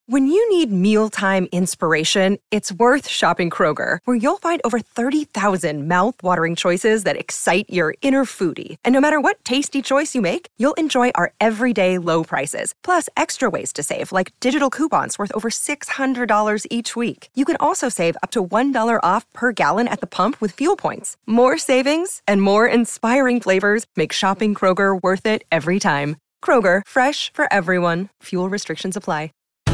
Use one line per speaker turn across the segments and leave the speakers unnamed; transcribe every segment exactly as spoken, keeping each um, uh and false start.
When you need mealtime inspiration, it's worth shopping Kroger, where you'll find over thirty thousand mouth-watering choices that excite your inner foodie. And no matter what tasty choice you make, you'll enjoy our everyday low prices, plus extra ways to save, like digital coupons worth over six hundred dollars each week. You can also save up to one dollar off per gallon at the pump with fuel points. More savings and more inspiring flavors make shopping Kroger worth it every time. Kroger, fresh for everyone. Fuel restrictions apply.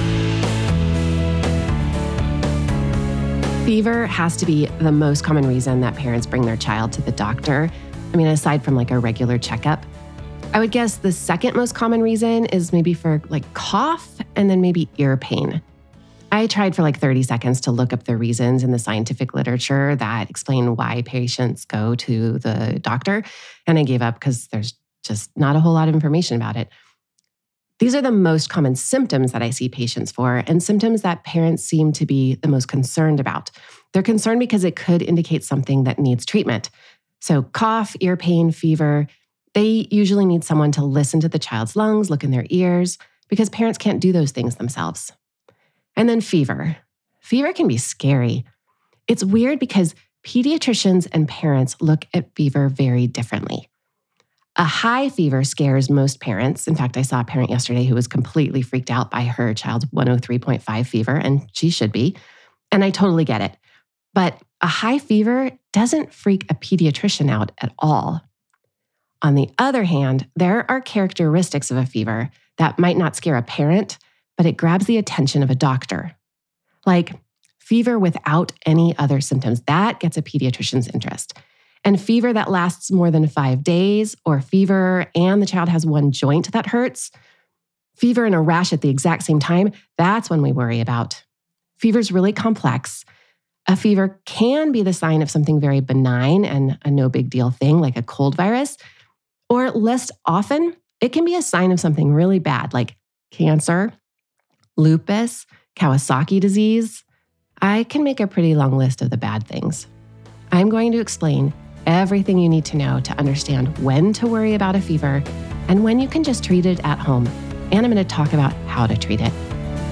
Fever has to be the most common reason that parents bring their child to the doctor. I mean, aside from like a regular checkup. I would guess the second most common reason is maybe for like cough and then maybe ear pain. I tried for like thirty seconds to look up the reasons in the scientific literature that explain why patients go to the doctor, and I gave up because there's just not a whole lot of information about it. These are the most common symptoms that I see patients for, and symptoms that parents seem to be the most concerned about. They're concerned because it could indicate something that needs treatment. So cough, ear pain, fever, they usually need someone to listen to the child's lungs, look in their ears, because parents can't do those things themselves. And then fever. Fever can be scary. It's weird because pediatricians and parents look at fever very differently. A high fever scares most parents. In fact, I saw a parent yesterday who was completely freaked out by her child's one oh three point five fever, and she should be. And I totally get it. But a high fever doesn't freak a pediatrician out at all. On the other hand, there are characteristics of a fever that might not scare a parent, but it grabs the attention of a doctor. Like fever without any other symptoms, that gets a pediatrician's interest. And fever that lasts more than five days, or fever and the child has one joint that hurts, fever and a rash at the exact same time, that's when we worry about. Fever's really complex. A fever can be the sign of something very benign and a no big deal thing like a cold virus, or less often, it can be a sign of something really bad like cancer, lupus, Kawasaki disease. I can make a pretty long list of the bad things. I'm going to explain everything you need to know to understand when to worry about a fever and when you can just treat it at home. And I'm going to talk about how to treat it.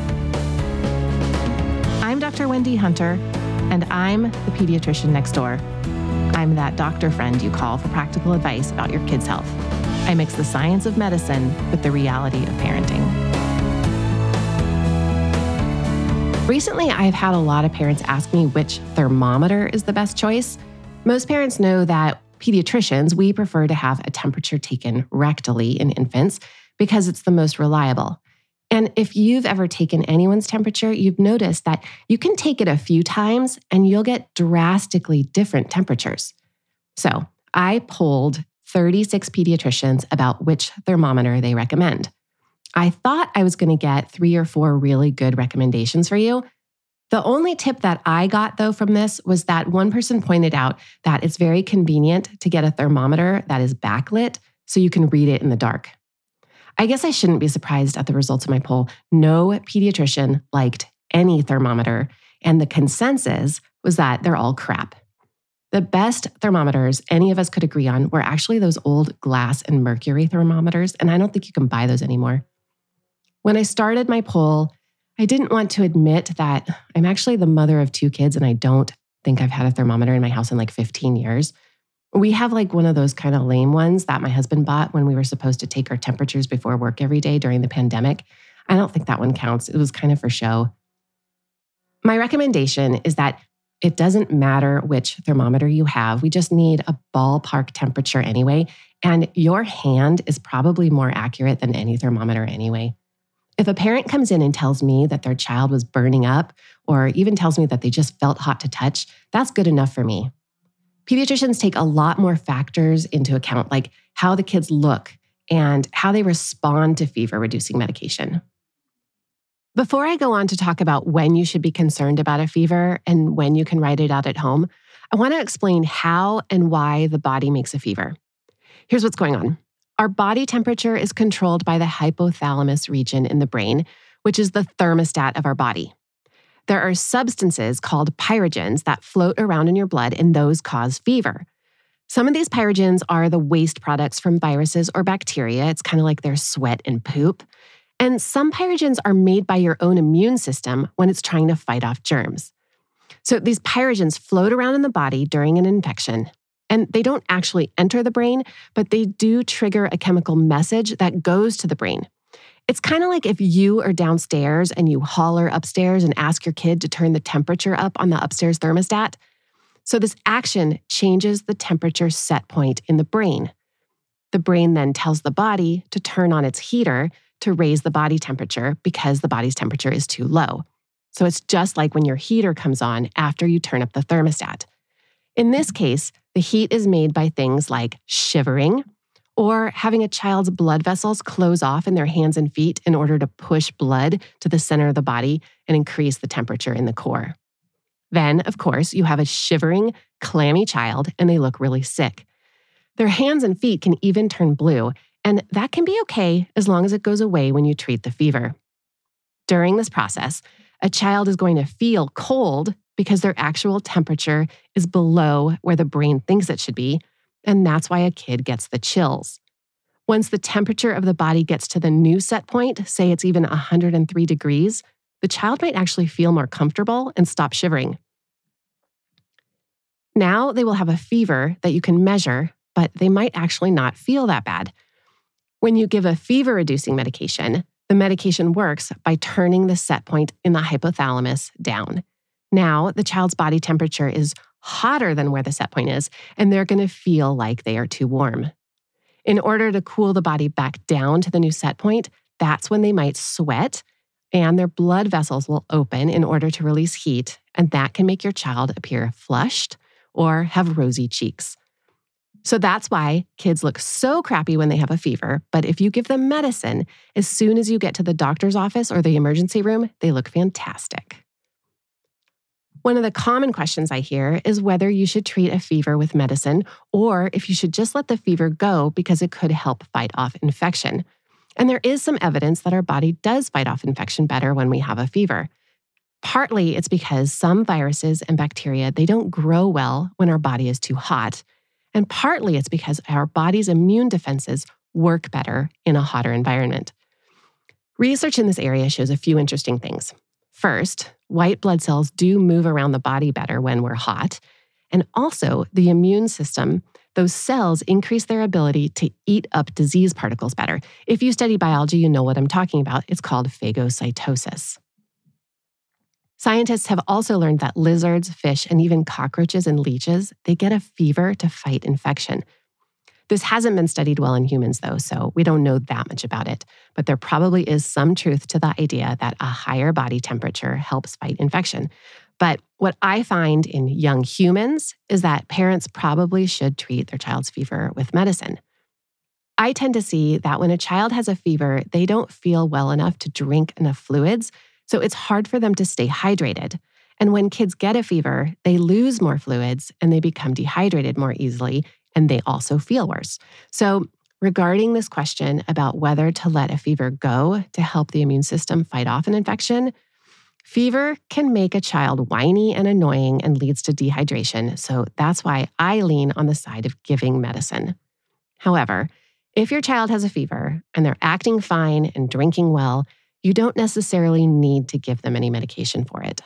I'm Doctor Wendy Hunter, and I'm the pediatrician next door. I'm that doctor friend you call for practical advice about your kid's health. I mix the science of medicine with the reality of parenting. Recently, I've had a lot of parents ask me which thermometer is the best choice. Most parents know that pediatricians, we prefer to have a temperature taken rectally in infants because it's the most reliable. And if you've ever taken anyone's temperature, you've noticed that you can take it a few times and you'll get drastically different temperatures. So I polled thirty-six pediatricians about which thermometer they recommend. I thought I was going to get three or four really good recommendations for you. The only tip that I got, though, from this was that one person pointed out that it's very convenient to get a thermometer that is backlit so you can read it in the dark. I guess I shouldn't be surprised at the results of my poll. No pediatrician liked any thermometer, and the consensus was that they're all crap. The best thermometers any of us could agree on were actually those old glass and mercury thermometers, and I don't think you can buy those anymore. When I started my poll, I didn't want to admit that I'm actually the mother of two kids and I don't think I've had a thermometer in my house in like fifteen years. We have like one of those kind of lame ones that my husband bought when we were supposed to take our temperatures before work every day during the pandemic. I don't think that one counts. It was kind of for show. My recommendation is that it doesn't matter which thermometer you have. We just need a ballpark temperature anyway. And your hand is probably more accurate than any thermometer anyway. If a parent comes in and tells me that their child was burning up, or even tells me that they just felt hot to touch, that's good enough for me. Pediatricians take a lot more factors into account, like how the kids look and how they respond to fever-reducing medication. Before I go on to talk about when you should be concerned about a fever and when you can ride it out at home, I want to explain how and why the body makes a fever. Here's what's going on. Our body temperature is controlled by the hypothalamus region in the brain, which is the thermostat of our body. There are substances called pyrogens that float around in your blood, and those cause fever. Some of these pyrogens are the waste products from viruses or bacteria. It's kind of like their sweat and poop. And some pyrogens are made by your own immune system when it's trying to fight off germs. So these pyrogens float around in the body during an infection, and they don't actually enter the brain, but they do trigger a chemical message that goes to the brain. It's kind of like if you are downstairs and you holler upstairs and ask your kid to turn the temperature up on the upstairs thermostat. So this action changes the temperature set point in the brain. The brain then tells the body to turn on its heater to raise the body temperature because the body's temperature is too low. So it's just like when your heater comes on after you turn up the thermostat. In this case, the heat is made by things like shivering, or having a child's blood vessels close off in their hands and feet in order to push blood to the center of the body and increase the temperature in the core. Then, of course, you have a shivering, clammy child, and they look really sick. Their hands and feet can even turn blue, and that can be okay as long as it goes away when you treat the fever. During this process, a child is going to feel cold because their actual temperature is below where the brain thinks it should be, and that's why a kid gets the chills. Once the temperature of the body gets to the new set point, say it's even one hundred three degrees, the child might actually feel more comfortable and stop shivering. Now they will have a fever that you can measure, but they might actually not feel that bad. When you give a fever-reducing medication, the medication works by turning the set point in the hypothalamus down. Now the child's body temperature is hotter than where the set point is, and they're going to feel like they are too warm. In order to cool the body back down to the new set point, that's when they might sweat, and their blood vessels will open in order to release heat, and that can make your child appear flushed or have rosy cheeks. So that's why kids look so crappy when they have a fever, but if you give them medicine, as soon as you get to the doctor's office or the emergency room, they look fantastic. One of the common questions I hear is whether you should treat a fever with medicine or if you should just let the fever go because it could help fight off infection. And there is some evidence that our body does fight off infection better when we have a fever. Partly it's because some viruses and bacteria, they don't grow well when our body is too hot. And partly it's because our body's immune defenses work better in a hotter environment. Research in this area shows a few interesting things. First, white blood cells do move around the body better when we're hot. And also, the immune system, those cells increase their ability to eat up disease particles better. If you study biology, you know what I'm talking about. It's called phagocytosis. Scientists have also learned that lizards, fish, and even cockroaches and leeches, they get a fever to fight infection. This hasn't been studied well in humans, though, so we don't know that much about it. But there probably is some truth to the idea that a higher body temperature helps fight infection. But what I find in young humans is that parents probably should treat their child's fever with medicine. I tend to see that when a child has a fever, they don't feel well enough to drink enough fluids, so it's hard for them to stay hydrated. And when kids get a fever, they lose more fluids and they become dehydrated more easily, and they also feel worse. So regarding this question about whether to let a fever go to help the immune system fight off an infection, fever can make a child whiny and annoying and leads to dehydration. So that's why I lean on the side of giving medicine. However, if your child has a fever and they're acting fine and drinking well, you don't necessarily need to give them any medication for it.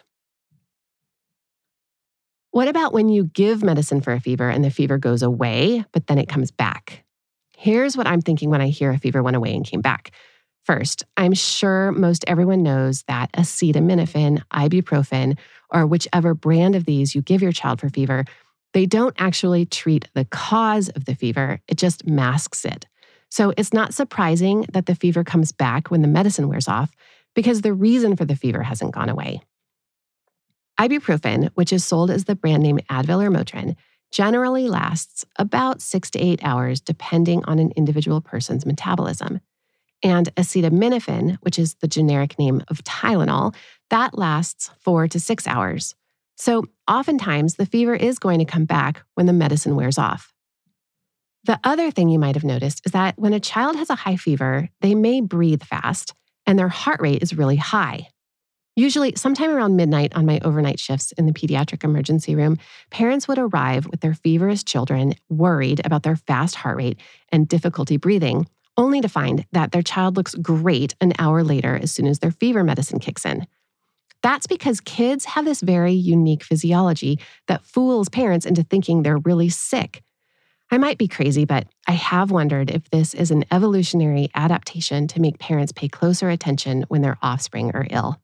What about when you give medicine for a fever and the fever goes away, but then it comes back? Here's what I'm thinking when I hear a fever went away and came back. First, I'm sure most everyone knows that acetaminophen, ibuprofen, or whichever brand of these you give your child for fever, they don't actually treat the cause of the fever, it just masks it. So it's not surprising that the fever comes back when the medicine wears off because the reason for the fever hasn't gone away. Ibuprofen, which is sold as the brand name Advil or Motrin, generally lasts about six to eight hours depending on an individual person's metabolism. And acetaminophen, which is the generic name of Tylenol, that lasts four to six hours. So oftentimes the fever is going to come back when the medicine wears off. The other thing you might have noticed is that when a child has a high fever, they may breathe fast and their heart rate is really high. Usually, sometime around midnight on my overnight shifts in the pediatric emergency room, parents would arrive with their feverish children worried about their fast heart rate and difficulty breathing, only to find that their child looks great an hour later as soon as their fever medicine kicks in. That's because kids have this very unique physiology that fools parents into thinking they're really sick. I might be crazy, but I have wondered if this is an evolutionary adaptation to make parents pay closer attention when their offspring are ill.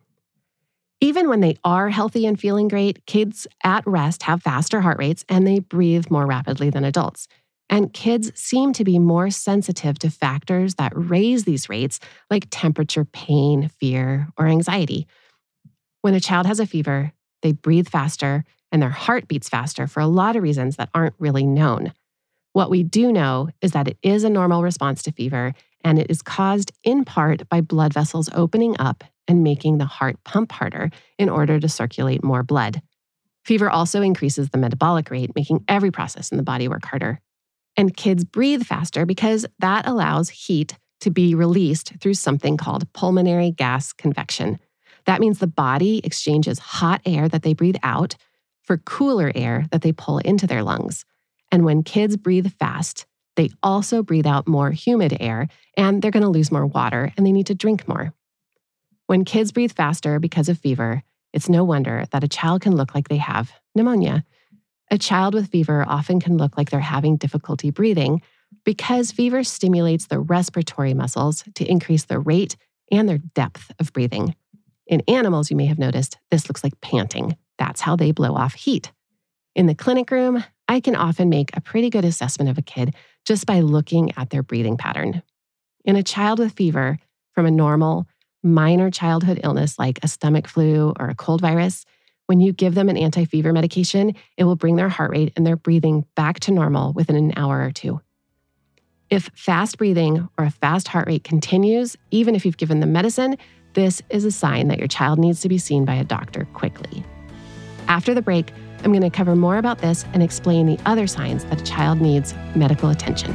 Even when they are healthy and feeling great, kids at rest have faster heart rates and they breathe more rapidly than adults. And kids seem to be more sensitive to factors that raise these rates, like temperature, pain, fear, or anxiety. When a child has a fever, they breathe faster and their heart beats faster for a lot of reasons that aren't really known. What we do know is that it is a normal response to fever, and it is caused in part by blood vessels opening up and making the heart pump harder in order to circulate more blood. Fever also increases the metabolic rate, making every process in the body work harder. And kids breathe faster because that allows heat to be released through something called pulmonary gas convection. That means the body exchanges hot air that they breathe out for cooler air that they pull into their lungs. And when kids breathe fast, they also breathe out more humid air, and they're going to lose more water and they need to drink more. When kids breathe faster because of fever, it's no wonder that a child can look like they have pneumonia. A child with fever often can look like they're having difficulty breathing because fever stimulates the respiratory muscles to increase their rate and their depth of breathing. In animals, you may have noticed, this looks like panting. That's how they blow off heat. In the clinic room, I can often make a pretty good assessment of a kid just by looking at their breathing pattern. In a child with fever from a normal, minor childhood illness like a stomach flu or a cold virus, when you give them an anti-fever medication, it will bring their heart rate and their breathing back to normal within an hour or two. If fast breathing or a fast heart rate continues, even if you've given them medicine, this is a sign that your child needs to be seen by a doctor quickly. After the break, I'm going to cover more about this and explain the other signs that a child needs medical attention.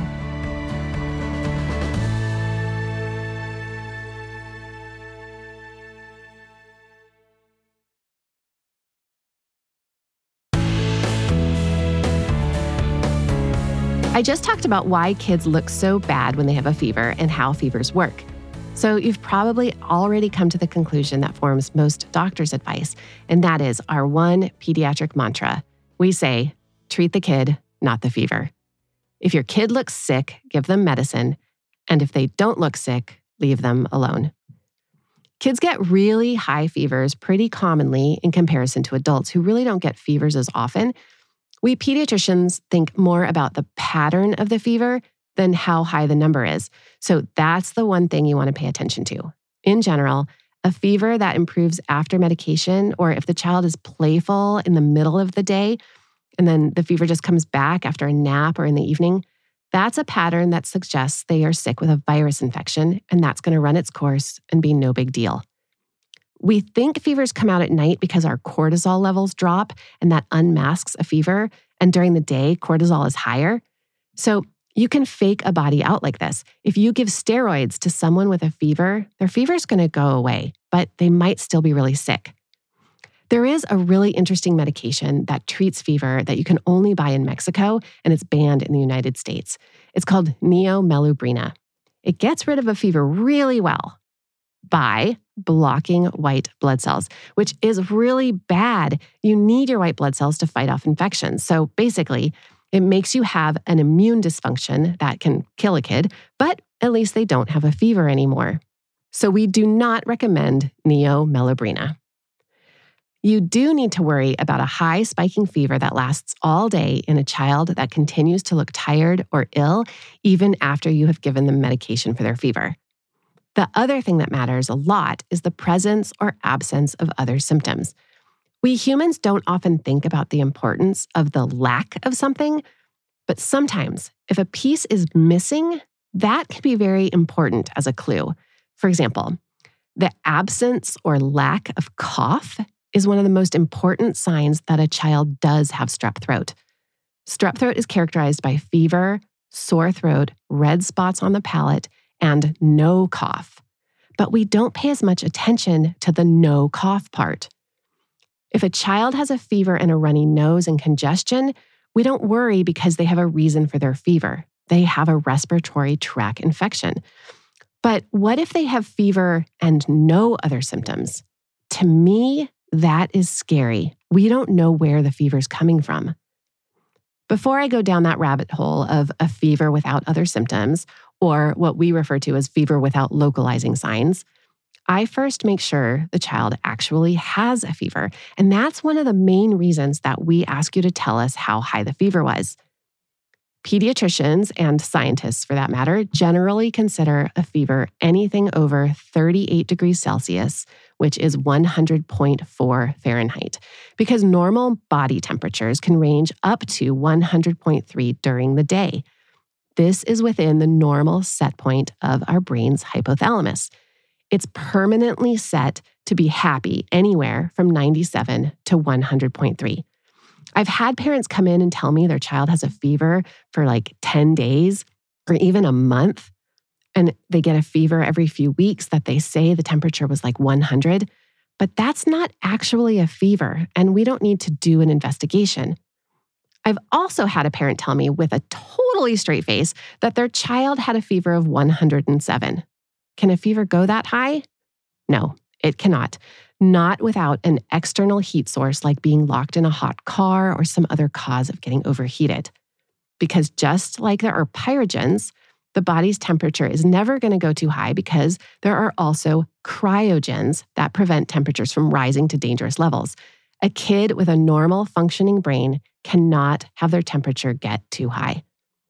I just talked about why kids look so bad when they have a fever and how fevers work. So you've probably already come to the conclusion that forms most doctors' advice, and that is our one pediatric mantra. We say, treat the kid, not the fever. If your kid looks sick, give them medicine, and if they don't look sick, leave them alone. Kids get really high fevers pretty commonly in comparison to adults who really don't get fevers as often. We pediatricians think more about the pattern of the fever than how high the number is. So that's the one thing you want to pay attention to. In general, a fever that improves after medication, or if the child is playful in the middle of the day, and then the fever just comes back after a nap or in the evening, that's a pattern that suggests they are sick with a virus infection, and that's going to run its course and be no big deal. We think fevers come out at night because our cortisol levels drop, and that unmasks a fever, and during the day, cortisol is higher. So you can fake a body out like this. If you give steroids to someone with a fever, their fever is going to go away, but they might still be really sick. There is a really interesting medication that treats fever that you can only buy in Mexico, and it's banned in the United States. It's called neomelubrina. It gets rid of a fever really well by blocking white blood cells, which is really bad. You need your white blood cells to fight off infections. So basically, it makes you have an immune dysfunction that can kill a kid, but at least they don't have a fever anymore. So we do not recommend neomelubrina. You do need to worry about a high spiking fever that lasts all day in a child that continues to look tired or ill, even after you have given them medication for their fever. The other thing that matters a lot is the presence or absence of other symptoms. We humans don't often think about the importance of the lack of something, but sometimes if a piece is missing, that can be very important as a clue. For example, the absence or lack of cough is one of the most important signs that a child does have strep throat. Strep throat is characterized by fever, sore throat, red spots on the palate, and no cough. But we don't pay as much attention to the no cough part. If a child has a fever and a runny nose and congestion, we don't worry because they have a reason for their fever. they have a respiratory tract infection. But what if they have fever and no other symptoms? To me, that is scary. We don't know where the fever is coming from. Before I go down that rabbit hole of a fever without other symptoms, or what we refer to as fever without localizing signs, I first make sure the child actually has a fever. And that's one of the main reasons that we ask you to tell us how high the fever was. Pediatricians and scientists, for that matter, generally consider a fever anything over thirty-eight degrees Celsius, which is one hundred point four Fahrenheit, because normal body temperatures can range up to one hundred point three during the day. This is within the normal set point of our brain's hypothalamus. It's permanently set to be happy anywhere from ninety-seven to one hundred point three. I've had parents come in and tell me their child has a fever for like ten days or even a month, and they get a fever every few weeks that they say the temperature was like one hundred, but that's not actually a fever, and we don't need to do an investigation. I've also had a parent tell me with a totally straight face that their child had a fever of one hundred seven. Can a fever go that high? No, it cannot. Not without an external heat source like being locked in a hot car or some other cause of getting overheated. Because just like there are pyrogens, the body's temperature is never going to go too high because there are also cryogens that prevent temperatures from rising to dangerous levels. A kid with a normal functioning brain cannot have their temperature get too high.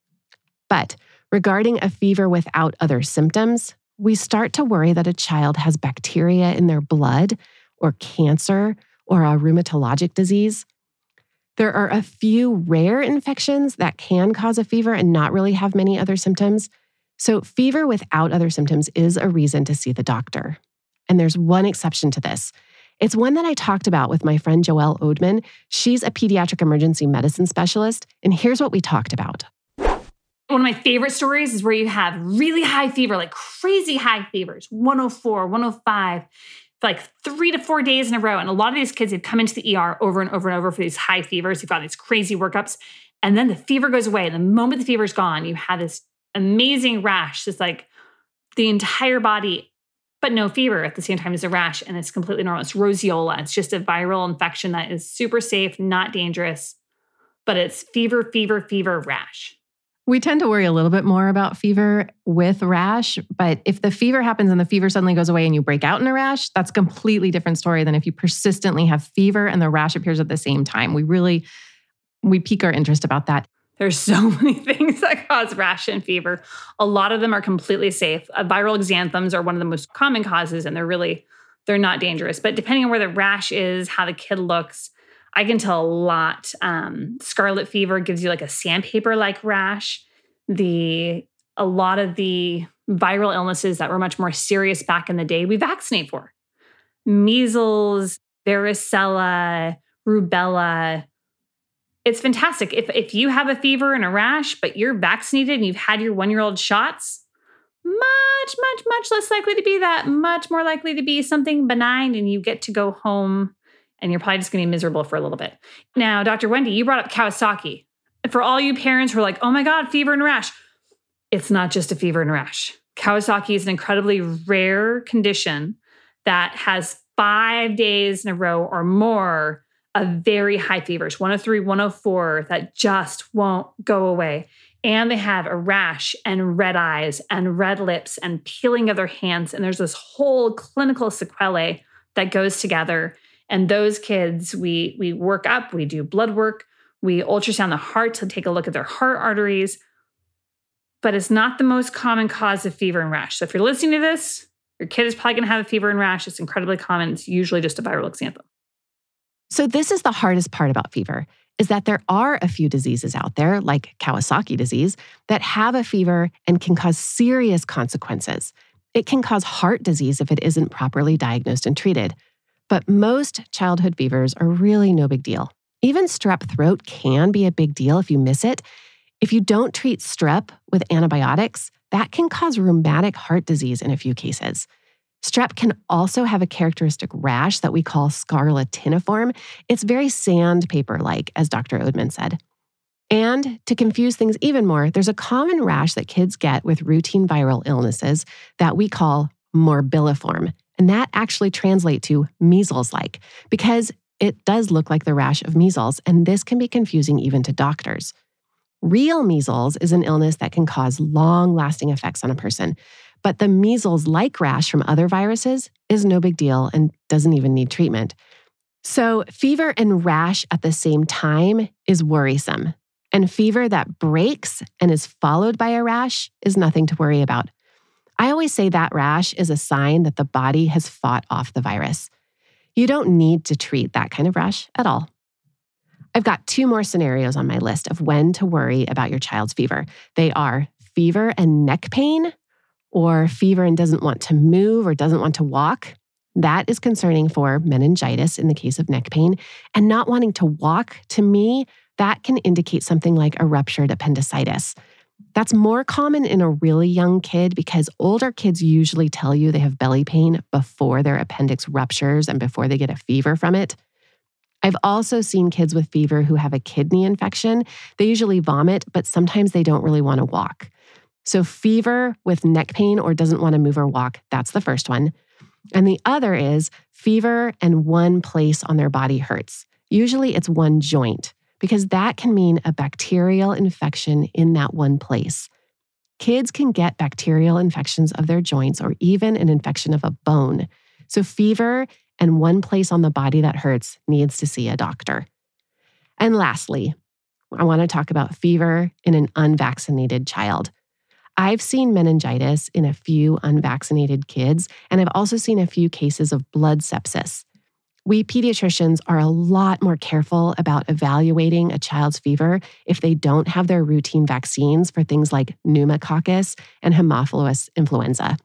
But regarding a fever without other symptoms, we start to worry that a child has bacteria in their blood or cancer or a rheumatologic disease. There are a few rare infections that can cause a fever and not really have many other symptoms. So fever without other symptoms is a reason to see the doctor. And there's one exception to this. It's one that I talked about with my friend Joelle Odman. She's a pediatric emergency medicine specialist, and here's what we talked about.
One of my favorite stories is where you have really high fever, like crazy high fevers, one oh four, one oh five, for like three to four days in a row. And a lot of these kids have come into the E R over and over and over for these high fevers. You've got these crazy workups. And then the fever goes away. And the moment the fever's gone, you have this amazing rash. It's like the entire body, but no fever at the same time as a rash. And it's completely normal. It's roseola. It's just a viral infection that is super safe, not dangerous, but it's fever, fever, fever, rash.
We tend to worry a little bit more about fever with rash, but if the fever happens and the fever suddenly goes away and you break out in a rash, that's a completely different story than if you persistently have fever and the rash appears at the same time. We really, we pique our interest about that.
There's so many things that cause rash and fever. A lot of them are completely safe. Uh, viral exanthems are one of the most common causes, and they're really, they're not dangerous. But depending on where the rash is, how the kid looks, I can tell a lot. Um, scarlet fever gives you like a sandpaper-like rash. The a lot of the viral illnesses that were much more serious back in the day, we vaccinate for. Measles, varicella, rubella. It's fantastic. If if you have a fever and a rash, but you're vaccinated and you've had your one-year-old shots, much, much, much less likely to be that, much more likely to be something benign, and you get to go home and you're probably just going to be miserable for a little bit. Now, Doctor Wendy, you brought up Kawasaki. For all you parents who are like, oh my God, fever and rash. It's not just a fever and rash. Kawasaki is an incredibly rare condition that has five days in a row or more of very high fevers, one oh three, one oh four, that just won't go away. And they have a rash and red eyes and red lips and peeling of their hands. And there's this whole clinical sequelae that goes together. And those kids, we, we work up, we do blood work, we ultrasound the heart to take a look at their heart arteries. But it's not the most common cause of fever and rash. So if you're listening to this, your kid is probably going to have a fever and rash. It's incredibly common. It's usually just a viral exanthem.
So this is the hardest part about fever, is that there are a few diseases out there, like Kawasaki disease, that have a fever and can cause serious consequences. It can cause heart disease if it isn't properly diagnosed and treated. But most childhood fevers are really no big deal. Even strep throat can be a big deal if you miss it. If you don't treat strep with antibiotics, that can cause rheumatic heart disease in a few cases. Strep can also have a characteristic rash that we call scarlatiniform. It's very sandpaper-like, as Doctor Odman said. And to confuse things even more, there's a common rash that kids get with routine viral illnesses that we call morbilliform. And that actually translates to measles-like because it does look like the rash of measles, and this can be confusing even to doctors. Real measles is an illness that can cause long-lasting effects on a person, but the measles-like rash from other viruses is no big deal and doesn't even need treatment. So fever and rash at the same time is worrisome. And fever that breaks and is followed by a rash is nothing to worry about. I always say that rash is a sign that the body has fought off the virus. You don't need to treat that kind of rash at all. I've got two more scenarios on my list of when to worry about your child's fever. They are fever and neck pain, or fever and doesn't want to move or doesn't want to walk. That is concerning for meningitis in the case of neck pain. And not wanting to walk, to me, that can indicate something like a ruptured appendicitis. That's more common in a really young kid because older kids usually tell you they have belly pain before their appendix ruptures and before they get a fever from it. I've also seen kids with fever who have a kidney infection. They usually vomit, but sometimes they don't really want to walk. So fever with neck pain or doesn't want to move or walk, that's the first one. And the other is fever and one place on their body hurts. Usually it's one joint, because that can mean a bacterial infection in that one place. Kids can get bacterial infections of their joints or even an infection of a bone. So fever and one place on the body that hurts needs to see a doctor. And lastly, I want to talk about fever in an unvaccinated child. I've seen meningitis in a few unvaccinated kids, and I've also seen a few cases of blood sepsis. We pediatricians are a lot more careful about evaluating a child's fever if they don't have their routine vaccines for things like pneumococcus and Haemophilus influenza.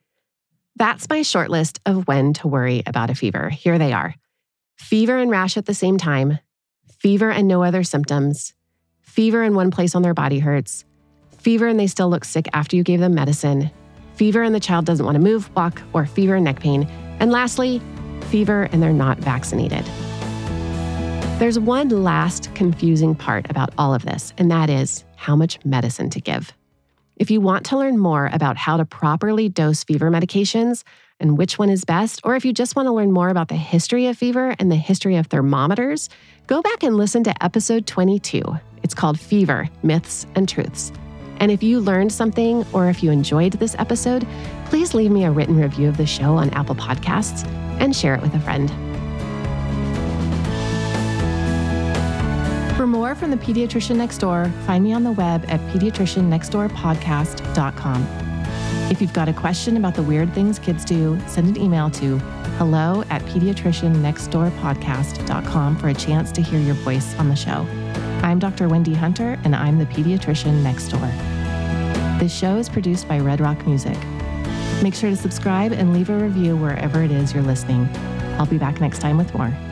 That's my short list of when to worry about a fever. Here they are. Fever and rash at the same time, fever and no other symptoms, fever in one place on their body hurts, fever and they still look sick after you gave them medicine, fever and the child doesn't want to move, walk, or fever and neck pain, and lastly, fever and they're not vaccinated. There's one last confusing part about all of this, and that is how much medicine to give. If you want to learn more about how to properly dose fever medications and which one is best, or if you just want to learn more about the history of fever and the history of thermometers, go back and listen to episode twenty-two. It's called Fever, Myths and Truths. And if you learned something or if you enjoyed this episode, please leave me a written review of the show on Apple Podcasts and share it with a friend.
For more from the Pediatrician Next Door, find me on the web at pediatrician next door podcast dot com. If you've got a question about the weird things kids do, send an email to hello at pediatrician next door podcast dot com for a chance to hear your voice on the show. I'm Doctor Wendy Hunter, and I'm the Pediatrician Next Door. This show is produced by Red Rock Music. Make sure to subscribe and leave a review wherever it is you're listening. I'll be back next time with more.